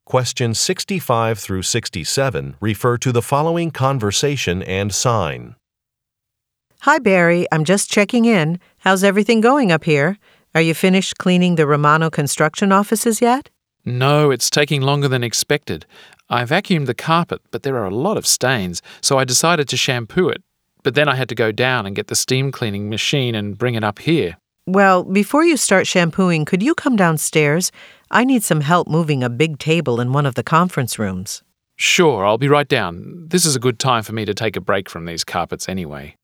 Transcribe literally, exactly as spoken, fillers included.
Questions sixty-five through sixty-seven refer to the following conversation and sign. Hi, Barry. I'm just checking in. How's everything going up here? Are you finished cleaning the Romano construction offices yet? No, it's taking longer than expected. I vacuumed the carpet, but there are a lot of stains, so I decided to shampoo it. But then I had to go down and get the steam cleaning machine and bring it up here. Well, before you start shampooing, could you come downstairs? I need some help moving a big table in one of the conference rooms. Sure, I'll be right down. This is a good time for me to take a break from these carpets anyway.